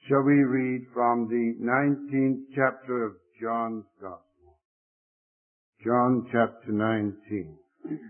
Shall we read from the 19th chapter of John's Gospel? John chapter 19.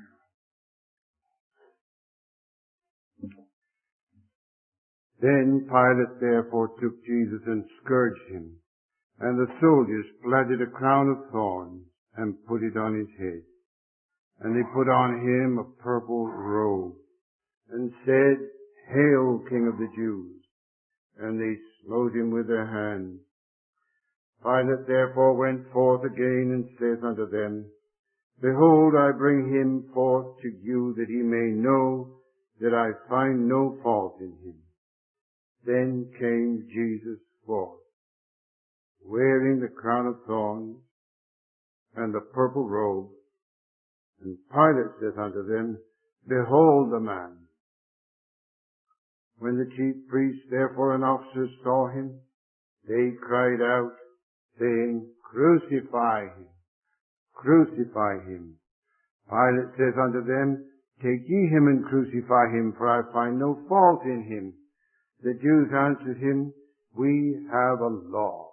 Then Pilate therefore took Jesus and scourged him, and the soldiers platted a crown of thorns and put it on his head. And they put on him a purple robe, and said, Hail, King of the Jews! And they smote him with their hands. Pilate therefore went forth again and saith unto them, Behold, I bring him forth to you, that he may know that I find no fault in him. Then came Jesus forth, wearing the crown of thorns and the purple robe. And Pilate saith unto them, Behold the man. When the chief priests therefore and officers saw him, they cried out, saying, Crucify him! Crucify him! Pilate saith unto them, Take ye him and crucify him, for I find no fault in him. The Jews answered him, We have a law.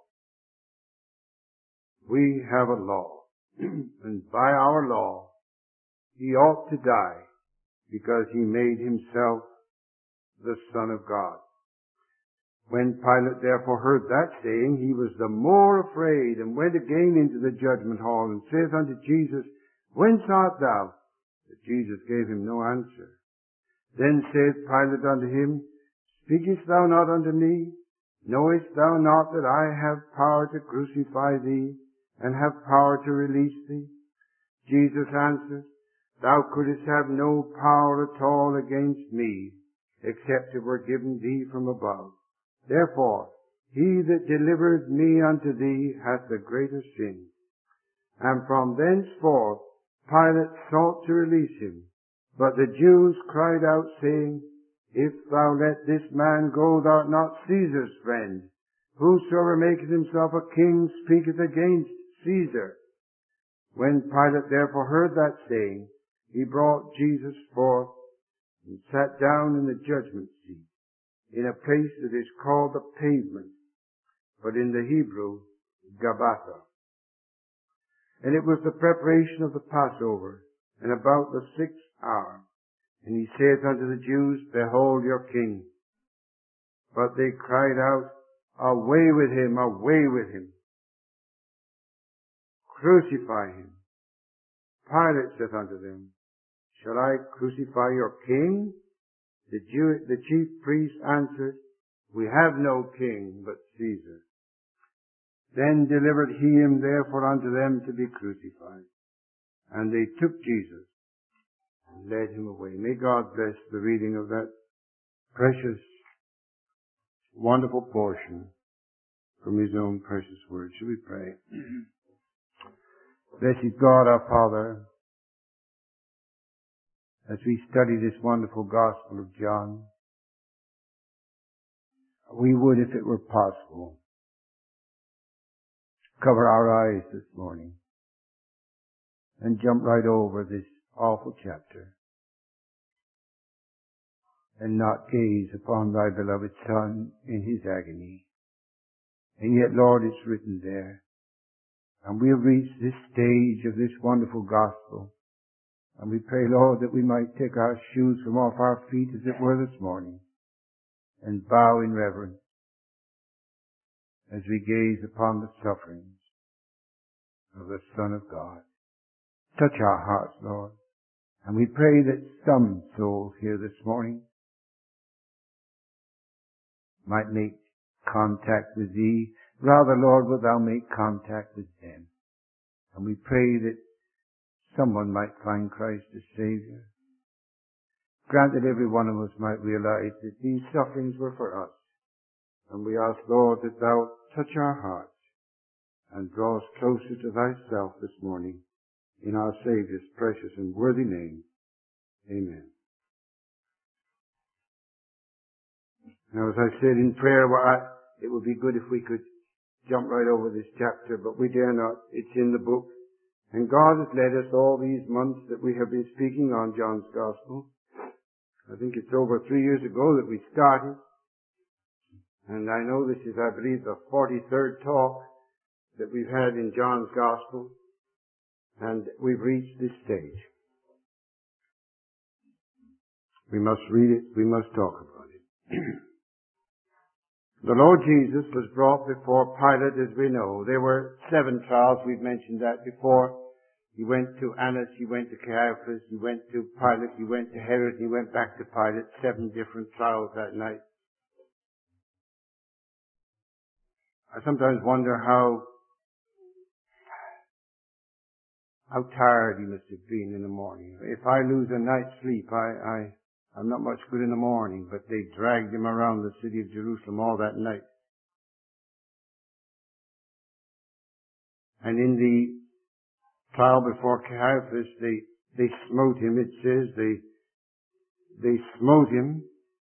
We have a law. And by our law, he ought to die, because he made himself the Son of God. When Pilate therefore heard that saying, he was the more afraid, and went again into the judgment hall, and saith unto Jesus, Whence art thou? But Jesus gave him no answer. Then saith Pilate unto him, Speakest thou not unto me? Knowest thou not that I have power to crucify thee, and have power to release thee? Jesus answered, Thou couldst have no power at all against me, except it were given thee from above. Therefore, he that delivered me unto thee hath the greater sin. And from thenceforth Pilate sought to release him. But the Jews cried out, saying, If thou let this man go, thou art not Caesar's friend. Whosoever maketh himself a king speaketh against Caesar. When Pilate therefore heard that saying, he brought Jesus forth and sat down in the judgment seat, in a place that is called the Pavement, but in the Hebrew, Gabbatha. And it was the preparation of the Passover, and about the 6th hour. And he saith unto the Jews, Behold your king. But they cried out, Away with him, away with him. Crucify him. Pilate saith unto them, Shall I crucify your king? The chief priests answered, We have no king but Caesar. Then delivered he him therefore unto them to be crucified. And they took Jesus and led him away. May God bless the reading of that precious, wonderful portion from his own precious word. Shall we pray? Blessed God our Father, as we study this wonderful Gospel of John, we would, if it were possible, cover our eyes this morning and jump right over this awful chapter and not gaze upon thy beloved Son in his agony. And yet, Lord, it's written there. And we have reached this stage of this wonderful Gospel. And we pray, Lord, that we might take our shoes from off our feet, as it were, this morning, and bow in reverence as we gaze upon the sufferings of the Son of God. Touch our hearts, Lord. And we pray that some souls here this morning might make contact with Thee. Rather, Lord, wilt Thou make contact with them. And we pray that someone might find Christ as Savior. Grant that every one of us might realize that these sufferings were for us. And we ask, Lord, that Thou touch our hearts and draw us closer to Thyself this morning. In our Savior's precious and worthy name. Amen. Now, as I said in prayer, it would be good if we could jump right over this chapter, but we dare not. It's in the book. And God has led us all these months that we have been speaking on John's Gospel. I think it's over 3 years ago that we started. And I know this is, I believe, the 43rd talk that we've had in John's Gospel. And we've reached this stage. We must read it. We must talk about it. The Lord Jesus was brought before Pilate, as we know. There were 7 trials. We've mentioned that before. He went to Annas, he went to Caiaphas, he went to Pilate, he went to Herod, he went back to Pilate. 7 different trials that night. I sometimes wonder how tired he must have been in the morning. If I lose a night's sleep, I'm not much good in the morning, but they dragged him around the city of Jerusalem all that night. And in the trial before Caiaphas, they smote him, it says. They smote him.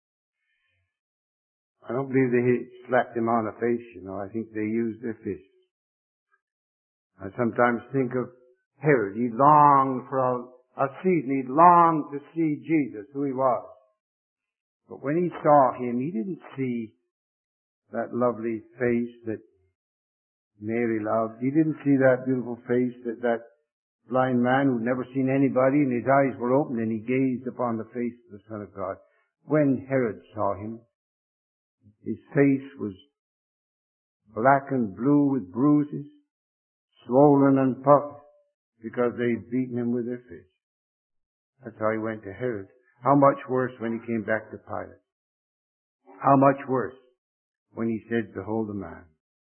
I don't believe they slapped him on the face, I think they used their fists. I sometimes think of Herod. He longed for a season. He longed to see Jesus, who he was. But when he saw him, he didn't see that lovely face that Mary loved. He didn't see that beautiful face that blind man who'd never seen anybody, and his eyes were open, and he gazed upon the face of the Son of God. When Herod saw him, his face was black and blue with bruises, swollen and puffed, because they'd beaten him with their fists. That's how he went to Herod. How much worse when he came back to Pilate? How much worse when he said, "Behold the man."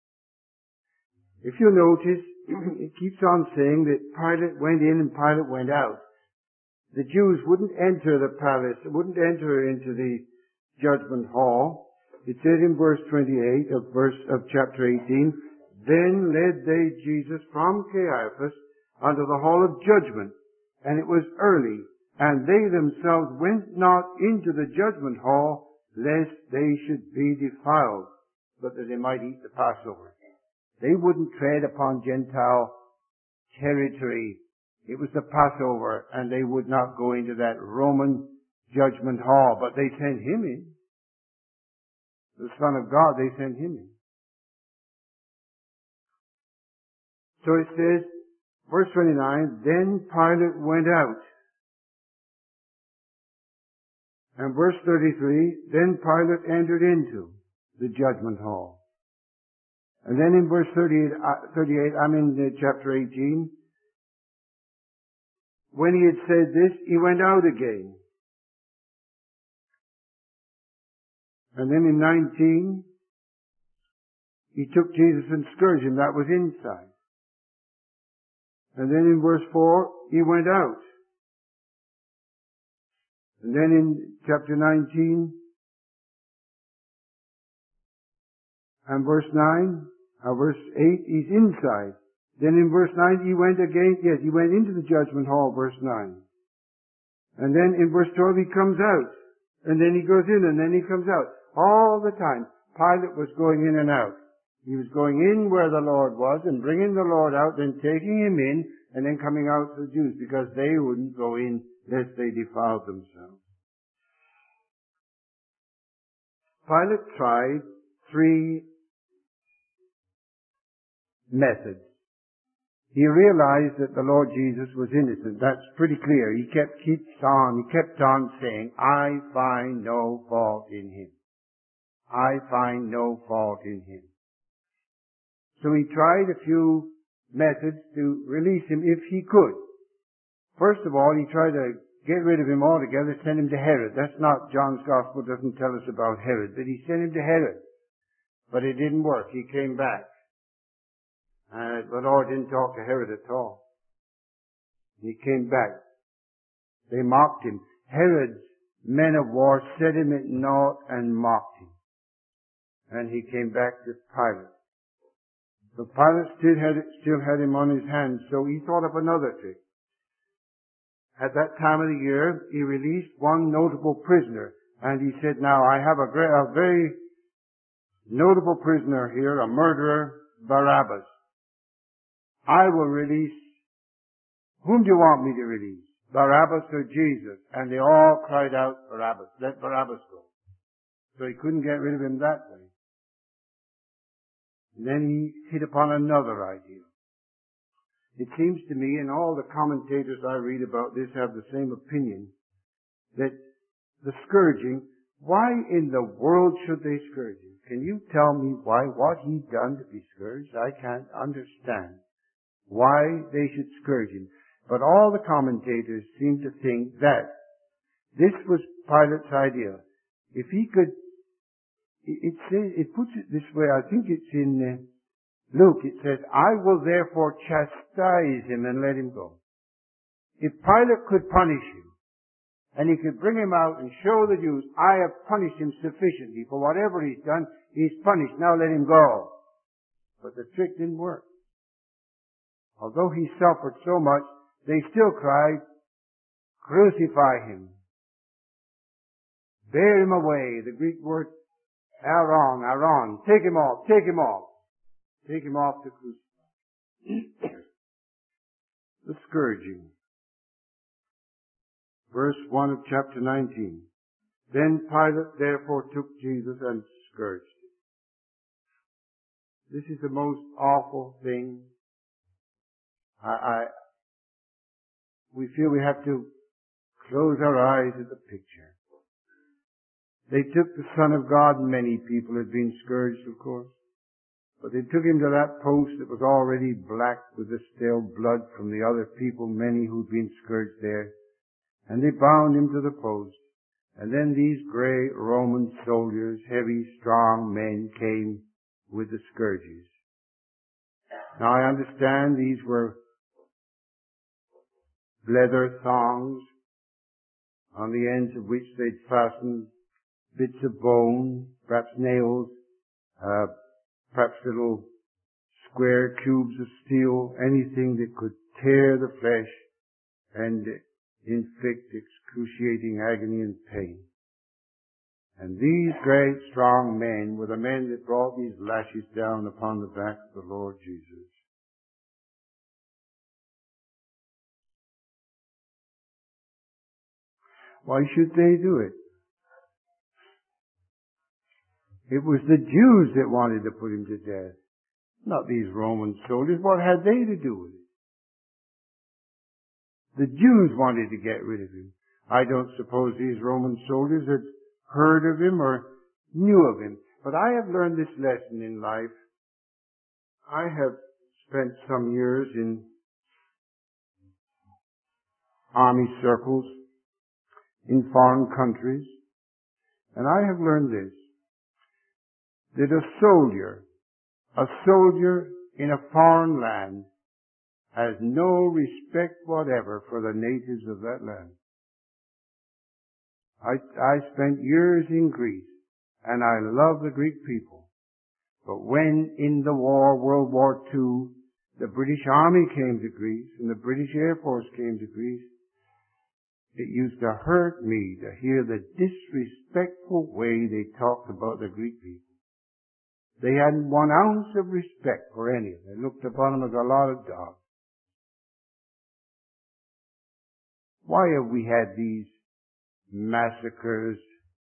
If you notice, it keeps on saying that Pilate went in and Pilate went out. The Jews wouldn't enter the palace, wouldn't enter into the judgment hall. It says in verse 28 of chapter 18, "Then led they Jesus from Caiaphas unto the hall of judgment, and it was early, and they themselves went not into the judgment hall, lest they should be defiled, but that they might eat the Passover." They wouldn't tread upon Gentile territory. It was the Passover, and they would not go into that Roman judgment hall, but they sent him in. The Son of God, they sent him in. So it says, verse 29, "Then Pilate went out." And verse 33, "Then Pilate entered into the judgment hall." And then in verse 38, I'm in chapter 18, "When he had said this, he went out again." And then in 19, he took Jesus and scourged him. That was inside. And then in verse 4, he went out. And then in chapter 19 and verse 8, he's inside. Then in verse 9, he went again. Yes, he went into the judgment hall, verse 9. And then in verse 12, he comes out. And then he goes in, and then he comes out. All the time, Pilate was going in and out. He was going in where the Lord was and bringing the Lord out, then taking him in, and then coming out to the Jews, because they wouldn't go in lest they defiled themselves. Pilate tried 3 methods. He realized that the Lord Jesus was innocent. That's pretty clear. He kept on saying, "I find no fault in him. I find no fault in him." So he tried a few methods to release him if he could. First of all, he tried to get rid of him altogether, send him to Herod. That's not, John's Gospel doesn't tell us about Herod, but he sent him to Herod. But it didn't work. He came back. The Lord didn't talk to Herod at all. He came back. They mocked him. Herod's men of war set him at naught and mocked him. And he came back to Pilate. So Pilate still had him on his hands, so he thought of another trick. At that time of the year, he released one notable prisoner, and he said, "Now I have a very notable prisoner here, a murderer, Barabbas. I will release. Whom do you want me to release? Barabbas or Jesus?" And they all cried out, "Barabbas. Let Barabbas go." So he couldn't get rid of him that way. And then he hit upon another idea. It seems to me, and all the commentators I read about this have the same opinion, that the scourging, why in the world should they scourge him? Can you tell me why, what he'd done to be scourged? I can't understand why they should scourge him. But all the commentators seem to think that this was Pilate's idea. If he could, it puts it this way, I think it's in Luke, it says, I will therefore chastise him and let him go. If Pilate could punish him, and he could bring him out and show the Jews, I have punished him sufficiently for whatever he's done, he's punished, now let him go. But the trick didn't work. Although he suffered so much, they still cried, crucify him. Bear him away. The Greek word, aron. Take him off. Take him off to crucify. The scourging. Verse 1 of chapter 19. Then Pilate therefore took Jesus and scourged him. This is the most awful thing. We feel we have to close our eyes at the picture. They took the Son of God. Many people had been scourged, of course. But they took him to that post that was already black with the stale blood from the other people, many who'd been scourged there. And they bound him to the post. And then these grey Roman soldiers, heavy, strong men, came with the scourges. Now I understand these were leather thongs on the ends of which they'd fastened bits of bone, perhaps nails, perhaps little square cubes of steel, anything that could tear the flesh and inflict excruciating agony and pain. And these great strong men were the men that brought these lashes down upon the back of the Lord Jesus. Why should they do it? It was the Jews that wanted to put him to death, not these Roman soldiers. What had they to do with it? The Jews wanted to get rid of him. I don't suppose these Roman soldiers had heard of him or knew of him. But I have learned this lesson in life. I have spent some years in army circles in foreign countries, and I have learned this, that a soldier in a foreign land has no respect whatever for the natives of that land. I spent years in Greece, and I love the Greek people. But when in the war, World War II, the British Army came to Greece and the British Air Force came to Greece, it used to hurt me to hear the disrespectful way they talked about the Greek people. They hadn't 1 ounce of respect for any of them. They looked upon them as a lot of dogs. Why have we had these massacres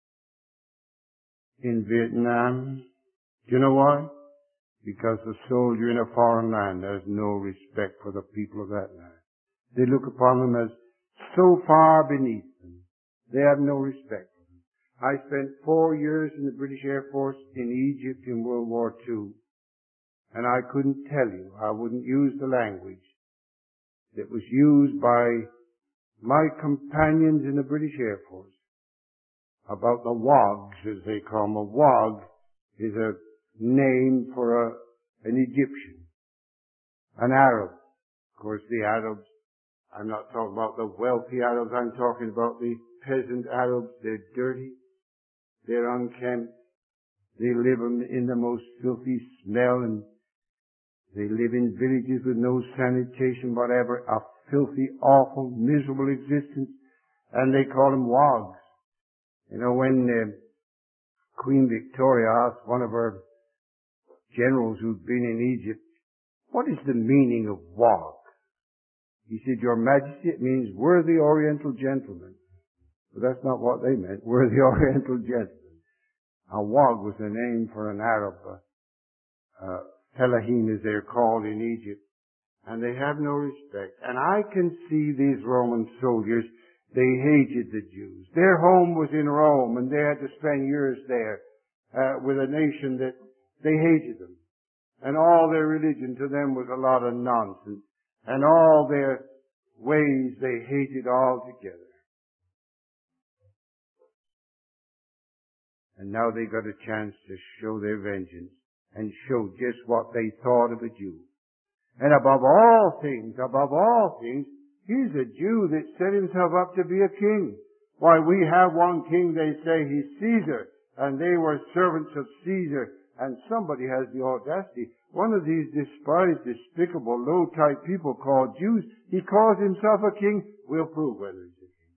in Vietnam? Do you know why? Because the soldier in a foreign land has no respect for the people of that land. They look upon them as so far beneath them. They have no respect for them. I spent 4 years in the British Air Force in Egypt in World War II, and I couldn't tell you, I wouldn't use the language that was used by my companions in the British Air Force about the WOGs, as they call them. A WOG is a name for an Egyptian, an Arab. Of course, the Arabs, I'm not talking about the wealthy Arabs, I'm talking about the peasant Arabs. They're dirty, they're unkempt, they live in the most filthy smell, and they live in villages with no sanitation whatever, a filthy, awful, miserable existence, and they call them WOGs. You know, when Queen Victoria asked one of her generals who'd been in Egypt, what is the meaning of WOG? He said, Your Majesty, it means worthy Oriental gentlemen. But that's not what they meant, worthy Oriental gentlemen. A WOG was the name for an Arab Telahim as they're called in Egypt. And they have no respect. And I can see these Roman soldiers, they hated the Jews. Their home was in Rome, and they had to spend years there with a nation that they hated them. And all their religion to them was a lot of nonsense. And all their ways they hated altogether. And now they got a chance to show their vengeance and show just what they thought of a Jew. And above all things, he's a Jew that set himself up to be a king. Why, we have one king, they say, he's Caesar, and they were servants of Caesar, and somebody has the audacity. One of these despised, despicable, low-type people called Jews, he calls himself a king. We'll prove whether he's a king.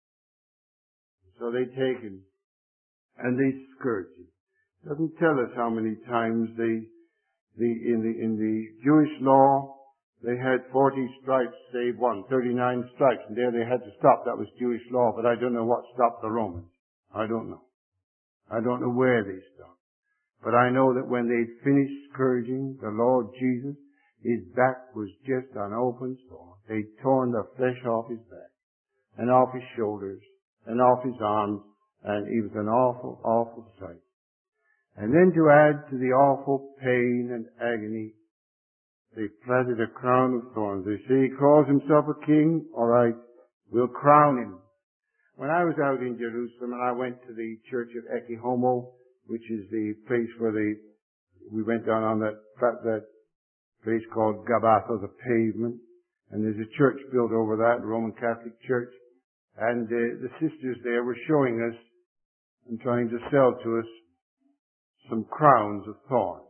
So they take him, and they scourge him. Doesn't tell us how many times in the Jewish law, they had 40 stripes save one, 39 stripes, and there they had to stop. That was Jewish law, but I don't know what stopped the Romans. I don't know. I don't know where they stopped. But I know that when they'd finished scourging the Lord Jesus, his back was just an open sore. They'd torn the flesh off his back, and off his shoulders, and off his arms, and it was an awful, awful sight. And then to add to the awful pain and agony, they planted a crown of thorns. They say he calls himself a king. All right, we'll crown him. When I was out in Jerusalem and I went to the church of Ecce Homo, which is the place where we went down on that place called Gabbatha, the pavement, and there's a church built over that, a Roman Catholic church, and the sisters there were showing us and trying to sell to us some crowns of thorns.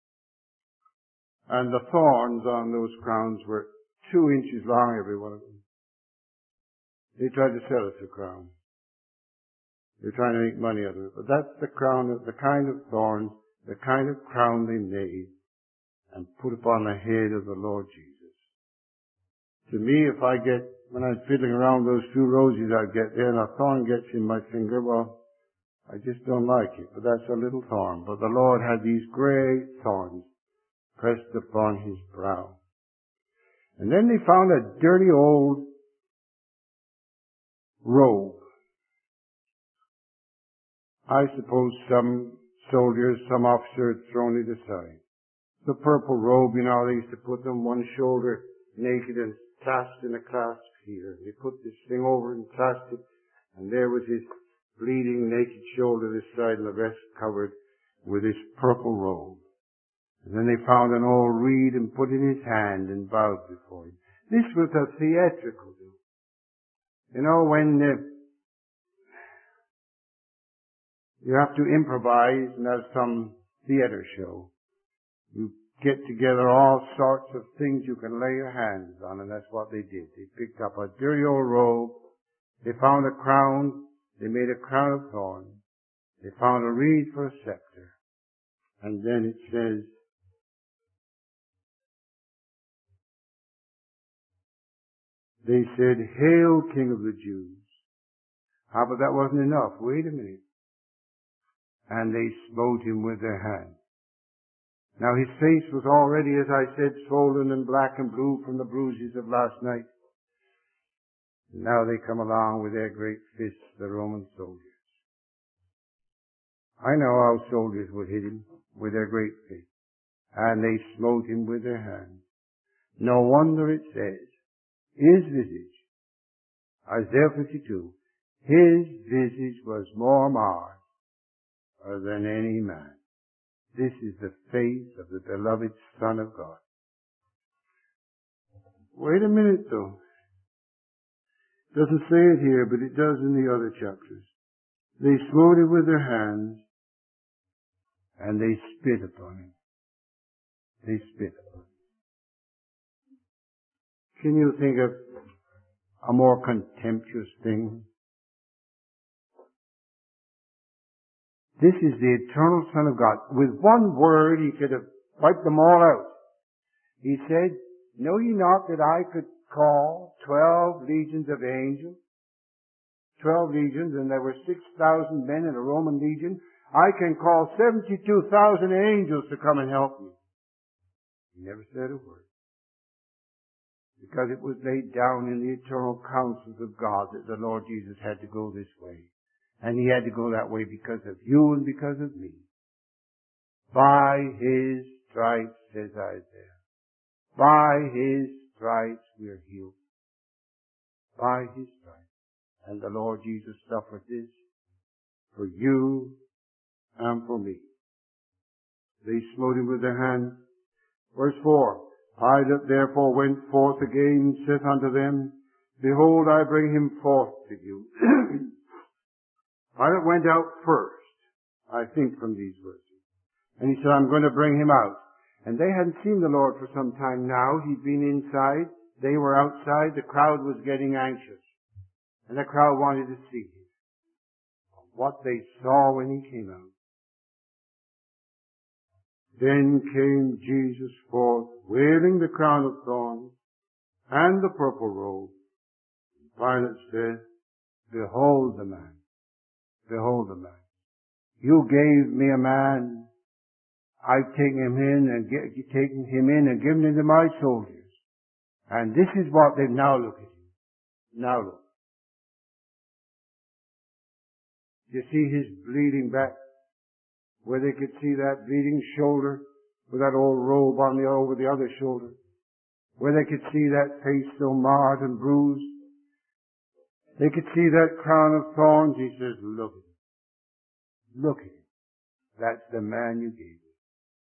And the thorns on those crowns were 2 inches long, every one of them. They tried to sell us a crown. They're trying to make money out of it. But that's the crown, the kind of thorns, the kind of crown they made and put upon the head of the Lord Jesus. To me, when I'm fiddling around those 2 roses I get there and a thorn gets in my finger, well, I just don't like it. But that's a little thorn. But the Lord had these great thorns pressed upon his brow. And then they found a dirty old robe. I suppose some soldiers, some officer had thrown it aside. The purple robe, they used to put them one shoulder naked and clasped in a clasp here. They put this thing over and clasped it, and there was his bleeding naked shoulder this side and the rest covered with this purple robe. And then they found an old reed and put it in his hand and bowed before him. This was a theatrical do. When you have to improvise and have some theater show, you get together all sorts of things you can lay your hands on, and that's what they did. They picked up a dirty old robe. They found a crown. They made a crown of thorns. They found a reed for a scepter. And then it says, they said, "Hail, King of the Jews." But that wasn't enough. Wait a minute. And they smote him with their hand. Now his face was already, as I said, swollen and black and blue from the bruises of last night. And now they come along with their great fists, the Roman soldiers. I know how soldiers would hit him with their great fists. And they smote him with their hands. No wonder it says, his visage, Isaiah 52, his visage was more marred than any man. This is the face of the beloved Son of God. Wait a minute though. It doesn't say it here, but it does in the other chapters. They smote him with their hands, and they spit upon him. They spit upon him. Can you think of a more contemptuous thing? This is the eternal Son of God. With one word, he could have wiped them all out. He said, "Know ye not that I could call 12 legions of angels?" 12 legions, and there were 6,000 men in a Roman legion. I can call 72,000 angels to come and help me. He never said a word. Because it was laid down in the eternal counsels of God that the Lord Jesus had to go this way. And He had to go that way because of you and because of me. By His stripes, says Isaiah. By His stripes we are healed. By His stripes. And the Lord Jesus suffered this for you and for me. They smote Him with their hands. Verse 4. Pilate therefore went forth again, and saith unto them, Behold, I bring him forth to you. Pilate went out first, I think, from these verses. And he said, I'm going to bring him out. And they hadn't seen the Lord for some time now. He'd been inside. They were outside. The crowd was getting anxious. And the crowd wanted to see him. What they saw when he came out. Then came Jesus forth, wearing the crown of thorns and the purple robe. Pilate said, Behold the man. Behold the man. You gave me a man. I've taken him in and given him to my soldiers. And this is what they've now look at him. Now look. You see his bleeding back, where they could see that bleeding shoulder with that old robe over the other shoulder, where they could see that face so marred and bruised. They could see that crown of thorns. He says, look at him. Look at him. That's the man you gave me.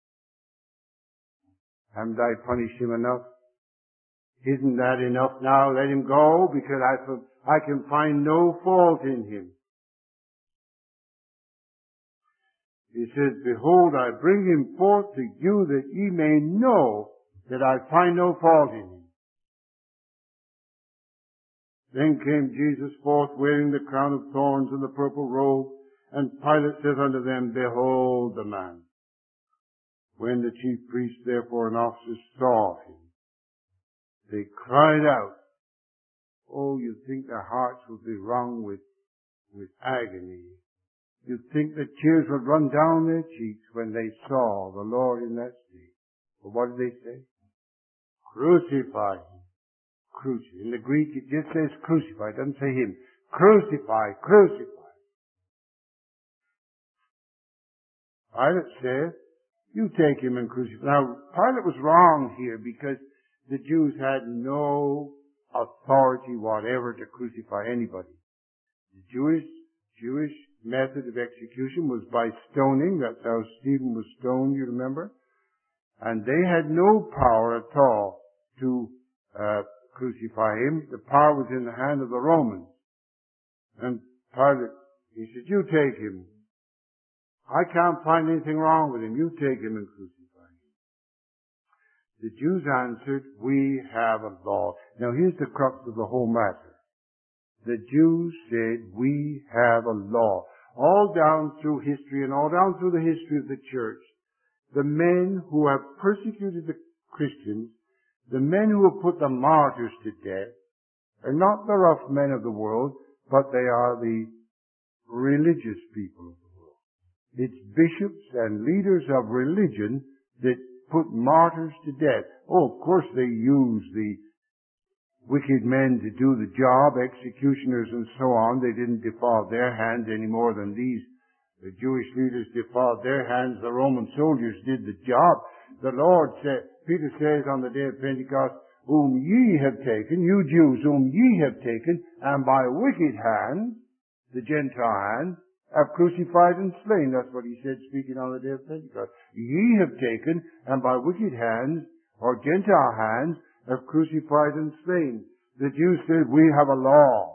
Haven't I punished him enough? Isn't that enough now? Let him go, because I can find no fault in him. He says, Behold, I bring him forth to you that ye may know that I find no fault in him. Then came Jesus forth wearing the crown of thorns and the purple robe, and Pilate said unto them, Behold the man. When the chief priests therefore and officers saw him, they cried out. Oh, you'd think their hearts would be wrung with agony. You'd think the tears would run down their cheeks when they saw the Lord in that state. But what did they say? Crucify him. Crucify. In the Greek it just says crucify. It doesn't say him. Crucify. Crucify. Pilate said, you take him and crucify. Now, Pilate was wrong here because the Jews had no authority whatever to crucify anybody. The Jewish method of execution was by stoning. That's how Stephen was stoned, you remember? And they had no power at all to crucify him. The power was in the hand of the Romans. And Pilate, he said, you take him. I can't find anything wrong with him. You take him and crucify him. The Jews answered, we have a law. Now here's the crux of the whole matter. The Jews said, we have a law. All down through history and all down through the history of the church, the men who have persecuted the Christians, the men who have put the martyrs to death, are not the rough men of the world, but they are the religious people of the world. It's bishops and leaders of religion that put martyrs to death. Oh, of course they use the wicked men to do the job, executioners and so on. They didn't defile their hands any more than the Jewish leaders defiled their hands. The Roman soldiers did the job. The Lord said, Peter says on the day of Pentecost, whom ye have taken, you Jews, whom ye have taken, and by wicked hands, the Gentile hands, have crucified and slain. That's what he said speaking on the day of Pentecost. Ye have taken, and by wicked hands, or Gentile hands, have crucified and slain. The Jews said, we have a law.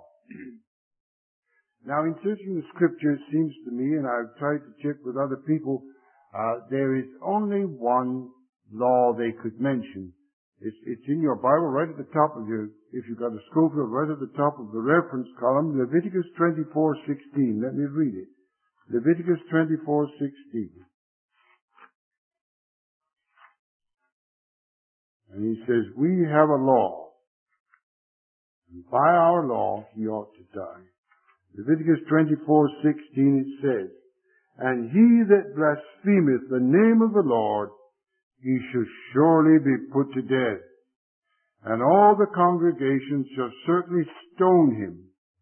Now, in searching the scriptures, it seems to me, and I've tried to check with other people, there is only one law they could mention. It's in your Bible right at the top of if you've got a Scofield, right at the top of the reference column, Leviticus 24:16. Let me read it. Leviticus 24:16. And he says, we have a law, and by our law he ought to die. Leviticus 24:16 it says, and he that blasphemeth the name of the Lord, he shall surely be put to death. And all the congregation shall certainly stone him,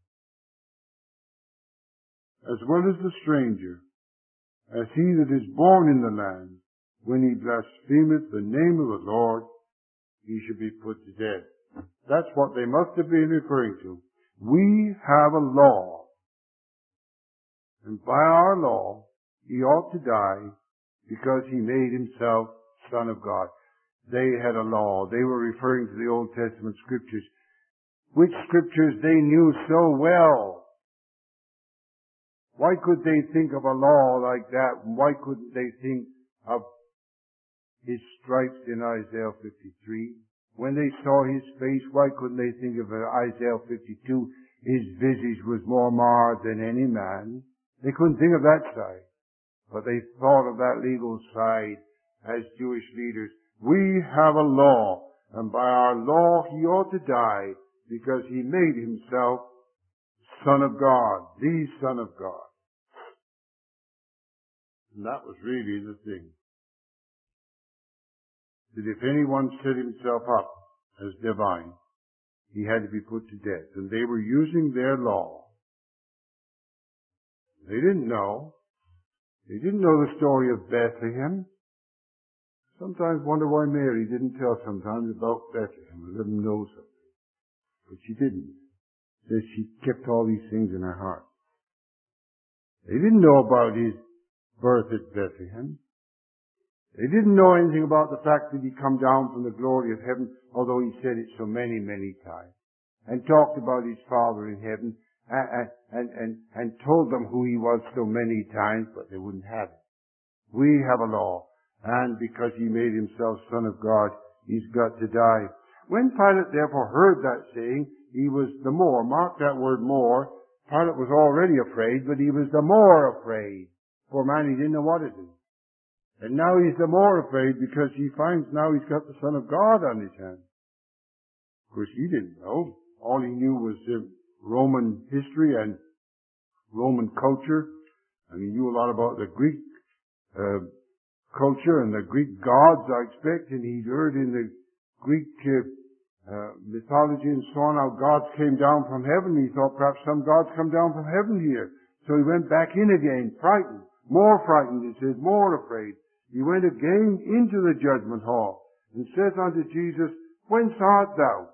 as well as the stranger, as he that is born in the land. When he blasphemeth the name of the Lord, he shall be put to death. That's what they must have been referring to. We have a law. And by our law, he ought to die because he made himself Son of God. They had a law. They were referring to the Old Testament scriptures, which scriptures they knew so well. Why could they think of a law like that? Why couldn't they think of his stripes in Isaiah 53? When they saw his face, why couldn't they think of Isaiah 52? His visage was more marred than any man. They couldn't think of that side. But they thought of that legal side as Jewish leaders. We have a law, and by our law he ought to die because he made himself Son of God, the Son of God. And that was really the thing. That if anyone set himself up as divine, he had to be put to death. And they were using their law. They didn't know. They didn't know the story of Bethlehem. Sometimes wonder why Mary didn't tell sometimes about Bethlehem or let them know something. But she didn't. Says she kept all these things in her heart. They didn't know about his birth at Bethlehem. They didn't know anything about the fact that he'd come down from the glory of heaven, although he said it so many, many times. And talked about his Father in heaven and told them who he was so many times, but they wouldn't have it. We have a law, and because he made himself Son of God, he's got to die. When Pilate therefore heard that saying, he was the more, mark that word more. Pilate was already afraid, but he was the more afraid. Poor man, he didn't know what to do. And now he's the more afraid because he finds now he's got the Son of God on his hands. Of course, he didn't know. All he knew was Roman history and Roman culture. And he knew a lot about the Greek culture and the Greek gods, I expect. And he'd heard in the Greek mythology and so on how gods came down from heaven. He thought perhaps some gods come down from heaven here. So he went back in again, frightened. More frightened, it says, more afraid. He went again into the judgment hall and saith unto Jesus, Whence art thou?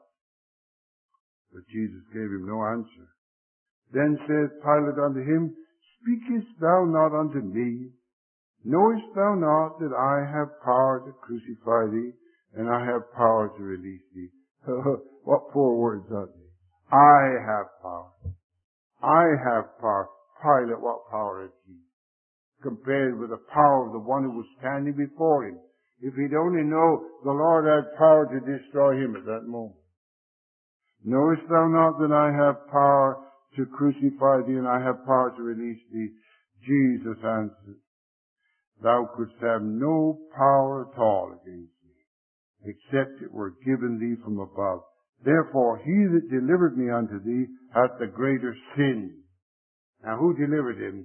But Jesus gave him no answer. Then saith Pilate unto him, Speakest thou not unto me? Knowest thou not that I have power to crucify thee, and I have power to release thee? What 4 words are they? I have power. I have power. Pilate, what power had he? Compared with the power of the one who was standing before him. If he'd only know the Lord had power to destroy him at that moment. Knowest thou not that I have power to crucify thee and I have power to release thee? Jesus answered, Thou couldst have no power at all against me, except it were given thee from above. Therefore he that delivered me unto thee hath the greater sin. Now who delivered him?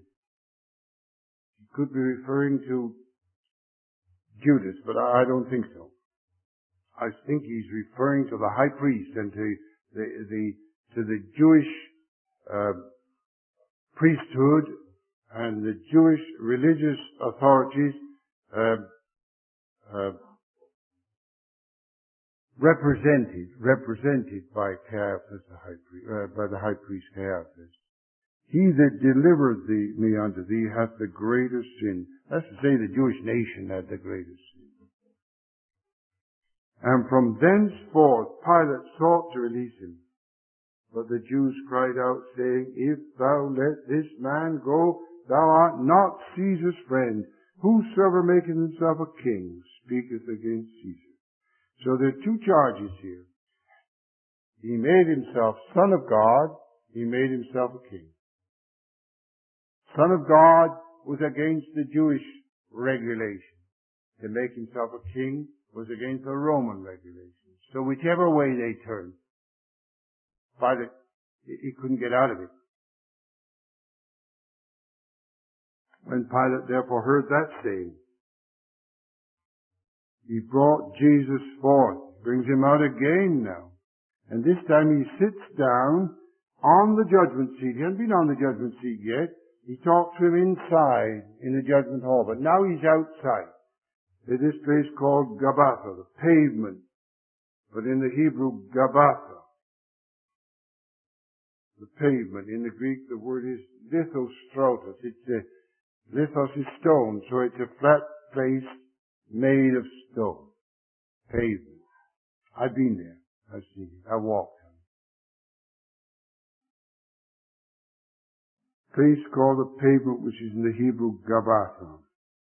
Could be referring to Judas, but I don't think so. I think he's referring to the high priest and to the Jewish priesthood and the Jewish religious authorities represented by Caiaphas, by the high priest Caiaphas. He that delivered me unto thee hath the greater sin. That's to say the Jewish nation had the greater sin. And from thenceforth Pilate sought to release him. But the Jews cried out, saying, If thou let this man go, thou art not Caesar's friend. Whosoever maketh himself a king speaketh against Caesar. So there are 2 charges here. He made himself Son of God. He made himself a king. Son of God was against the Jewish regulation. To make himself a king was against the Roman regulations. So whichever way they turned, Pilate, he couldn't get out of it. When Pilate therefore heard that saying, He brought Jesus forth, brings him out again now. And this time he sits down on the judgment seat. He hasn't been on the judgment seat yet. He talked to him inside in the judgment hall, but now he's outside. At this place called Gabbatha, the pavement, but in the Hebrew, Gabbatha, the pavement. In the Greek, the word is lithostrotos. Lithos is stone, so it's a flat place made of stone. Pavement. I've been there. I've seen it. I walked on it. Place called the pavement, which is in the Hebrew Gabbatha.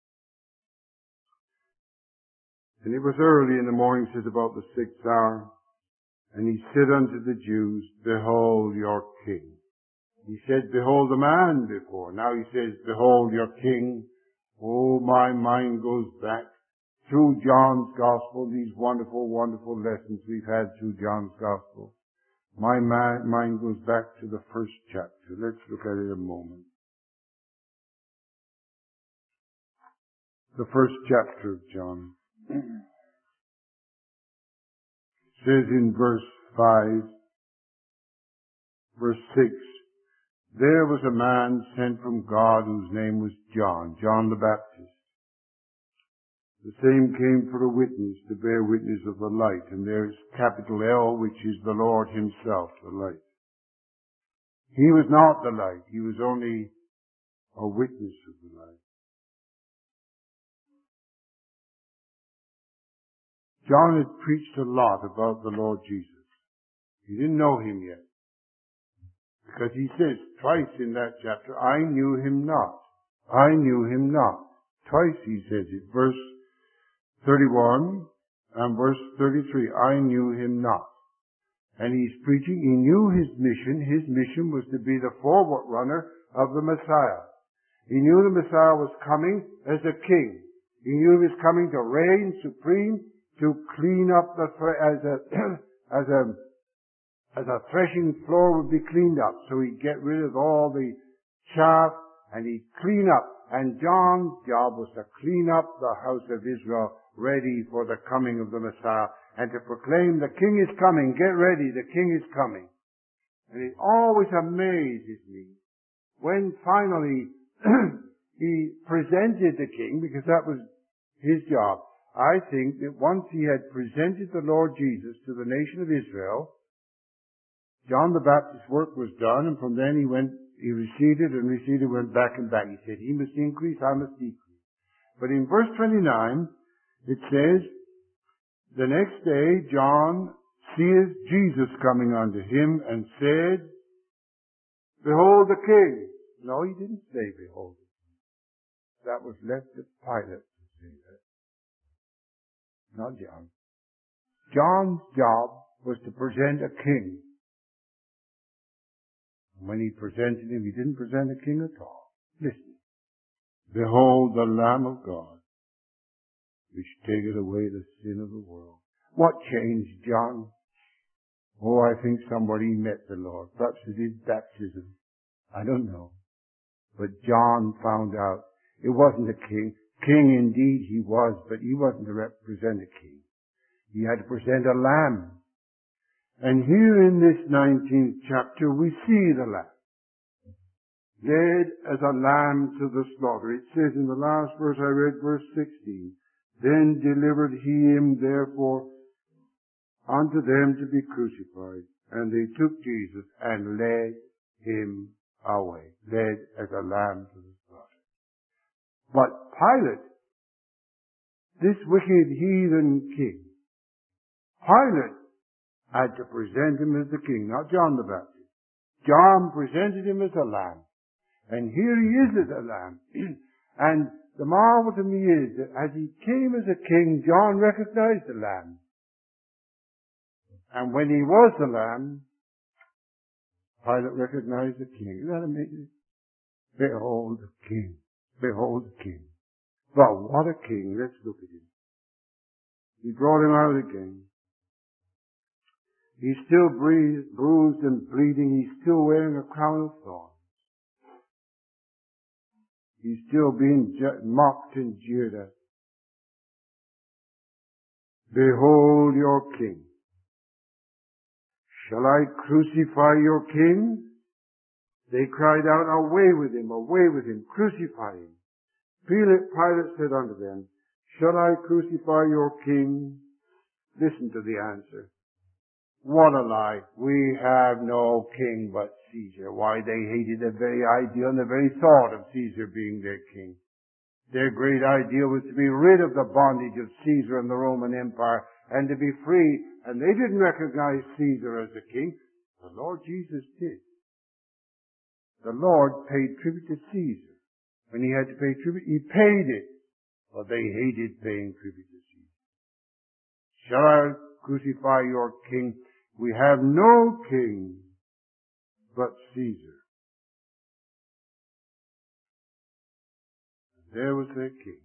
And it was early in the morning, says about the 6th hour, and he said unto the Jews, Behold your king. He said, Behold the man before. Now he says, Behold your king. Oh, my mind goes back through John's Gospel, these wonderful, wonderful lessons we've had through John's Gospel. My mind goes back to the first chapter. Let's look at it a moment. The first chapter of John. It says in verse 5, verse 6, There was a man sent from God whose name was John, John the Baptist. The same came for a witness, to bear witness of the light. And there's capital L, which is the Lord himself, the light. He was not the light. He was only a witness of the light. John had preached a lot about the Lord Jesus. He didn't know him yet. Because he says twice in that chapter, I knew him not. I knew him not. Twice he says it. Verse 31 and verse 33, I knew him not. And he's preaching, he knew his mission. His mission was to be the forward runner of the Messiah. He knew the Messiah was coming as a king. He knew he was coming to reign supreme, to clean up as a threshing floor would be cleaned up. So he'd get rid of all the chaff and he'd clean up. And John's job was to clean up the house of Israel, ready for the coming of the Messiah, and to proclaim the king is coming, get ready, the king is coming. And it always amazes me when finally he presented the king, because that was his job. I think that once he had presented the Lord Jesus to the nation of Israel, John the Baptist's work was done, and from then he receded, went back and back. He said, he must increase, I must decrease. But in verse 29, it says, the next day John seeth Jesus coming unto him and said, Behold the king. No, he didn't say, Behold the king. That was left to Pilate to say that. Not John. John's job was to present a king. When he presented him, he didn't present a king at all. Listen. Behold the Lamb of God, which taketh away the sin of the world. What changed John? Oh, I think somebody met the Lord. Perhaps it is baptism. I don't know. But John found out it wasn't a king. King indeed he was, but he wasn't to represent a king. He had to present a lamb. And here in this 19th chapter, we see the lamb, led as a lamb to the slaughter. It says in the last verse I read, verse 16, Then delivered he him therefore unto them to be crucified. And they took Jesus and led him away, led as a lamb to the slaughter. But Pilate, this wicked heathen king, Pilate had to present him as the king, not John the Baptist. John presented him as a lamb. And here he is as a lamb. And the marvel to me is that as he came as a king, John recognized the lamb. And when he was the lamb, Pilate recognized the king. Isn't that amazing? Behold the king. Behold the king. Well, what a king. Let's look at him. He brought him out again. He's still bruised and bleeding. He's still wearing a crown of thorns. He's still being mocked and jeered at. Behold your king. Shall I crucify your king? They cried out, away with him, crucify him. Pilate said unto them, shall I crucify your king? Listen to the answer. What a lie. We have no king but Caesar. Why, they hated the very idea and the very thought of Caesar being their king. Their great idea was to be rid of the bondage of Caesar and the Roman Empire and to be free. And they didn't recognize Caesar as a king. The Lord Jesus did. The Lord paid tribute to Caesar. When he had to pay tribute, he paid it. But they hated paying tribute to Caesar. Shall I crucify your king? We have no king but Caesar. There was their king.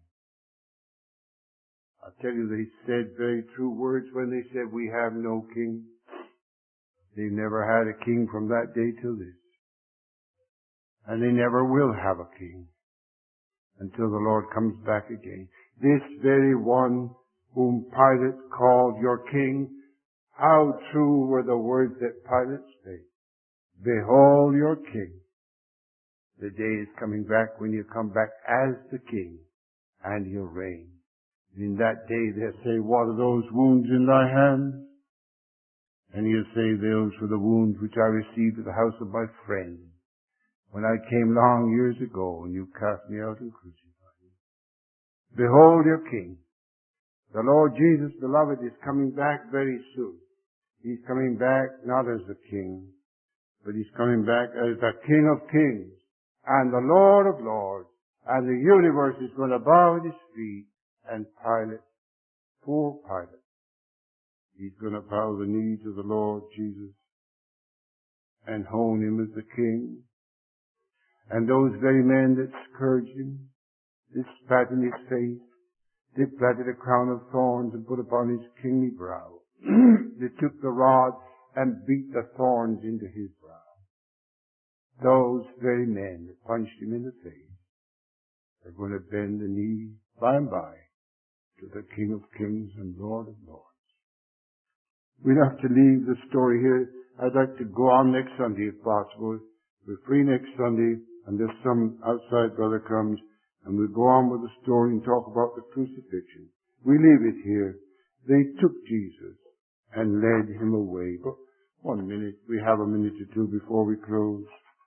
I tell you, they said very true words when they said, we have no king. They've never had a king from that day till this. And they never will have a king until the Lord comes back again. This very one whom Pilate called your king, how true were the words that Pilate spake. Behold your king. The day is coming back when you come back as the king, and he'll reign. In that day they'll say, what are those wounds in thy hands? And he'll say, those were the wounds which I received at the house of my friend, when I came long years ago, and you cast me out and crucified me. Behold your king. The Lord Jesus, beloved, is coming back very soon. He's coming back not as a king, but he's coming back as the King of kings and the Lord of lords, and the universe is going to bow at his feet. And Pilate, poor Pilate, he's going to bow the knee to the Lord Jesus and own him as the king. And those very men that scourged him, they spat in his face, they planted a crown of thorns and put upon his kingly brow. They took the rod and beat the thorns into his brow. Those very men that punched him in the face are going to bend the knee by and by to the King of kings and Lord of lords. We'll have to leave the story here. I'd like to go on next Sunday if possible. We're free next Sunday, unless some outside brother comes, and we'll go on with the story and talk about the crucifixion. We leave it here. They took Jesus and led him away. But 1 minute, we have a minute or two before we close.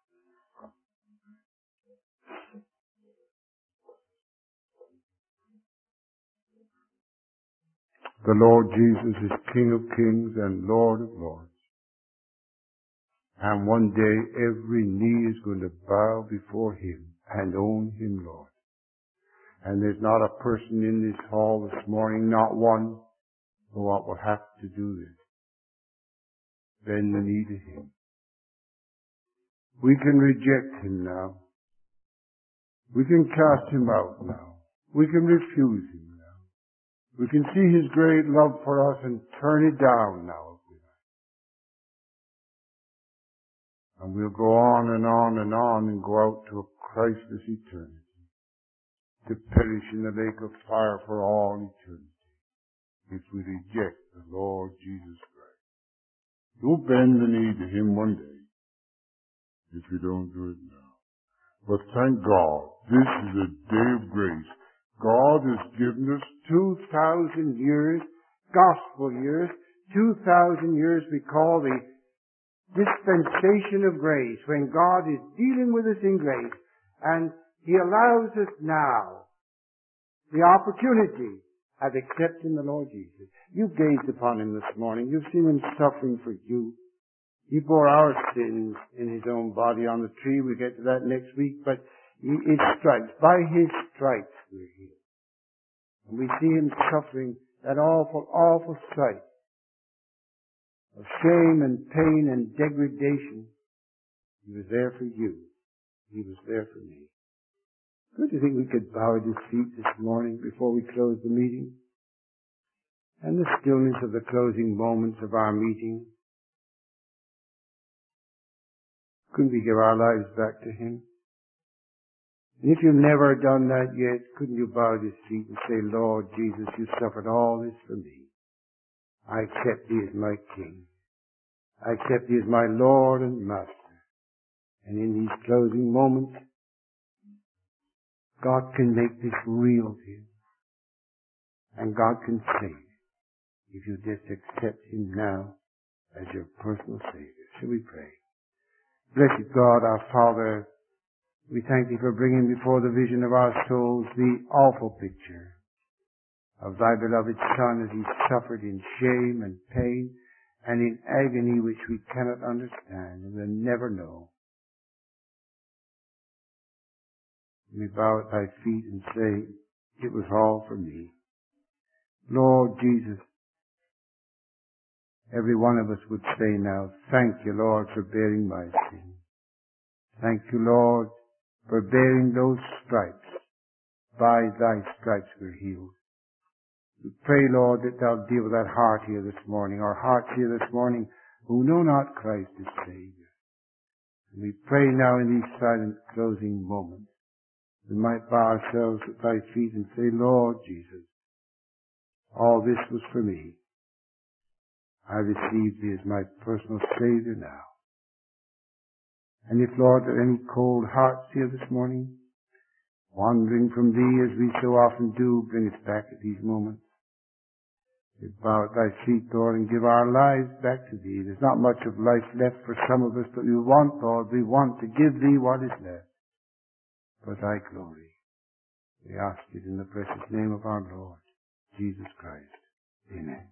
The Lord Jesus is King of kings and Lord of lords. And one day every knee is going to bow before him and own him Lord. And there's not a person in this hall this morning, not one, who will have to do this. Bend the knee to him. We can reject him now. We can cast him out now. We can refuse him now. We can see his great love for us and turn it down now. And we'll go on and on and on and go out to a Christless eternity, to perish in the lake of fire for all eternity, if we reject the Lord Jesus Christ. You'll bend the knee to him one day, if you don't do it now. But thank God, this is a day of grace. God has given us 2,000 years, gospel years, 2,000 years we call the dispensation of grace, when God is dealing with us in grace, and he allows us now the opportunity of accepting the Lord Jesus. You've gazed upon him this morning. You've seen him suffering for you. He bore our sins in his own body on the tree. We'll get to that next week, but his stripes, by his stripes we're healed. And we see him suffering that awful, awful sight of shame and pain and degradation. He was there for you. He was there for me. Don't you think we could bow at his feet this morning before we close the meeting? And the stillness of the closing moments of our meeting. Couldn't we give our lives back to him? And if you've never done that yet, couldn't you bow at his feet and say, Lord Jesus, you suffered all this for me. I accept Thee as my King. I accept Thee as my Lord and Master. And in these closing moments, God can make this real to you. And God can save you if you just accept Him now as your personal Savior. Shall we pray? Blessed God, our Father, we thank Thee for bringing before the vision of our souls the awful picture of Thy beloved Son as He suffered in shame and pain and in agony which we cannot understand and will never know. We bow at Thy feet and say, it was all for me. Lord Jesus, every one of us would say now, thank You, Lord, for bearing my sin. Thank You, Lord, for bearing those stripes. By Thy stripes we're healed. We pray, Lord, that Thou deal with that heart here this morning, or hearts here this morning who know not Christ as Savior. And we pray now in these silent closing moments, we might bow ourselves at Thy feet and say, Lord Jesus, all this was for me. I receive Thee as my personal Savior now. And if, Lord, there are any cold hearts here this morning, wandering from Thee as we so often do, bring us back at these moments. We bow at Thy feet, Lord, and give our lives back to Thee. There's not much of life left for some of us, but we want, Lord, we want to give Thee what is left for Thy glory. We ask it in the precious name of our Lord, Jesus Christ. Amen.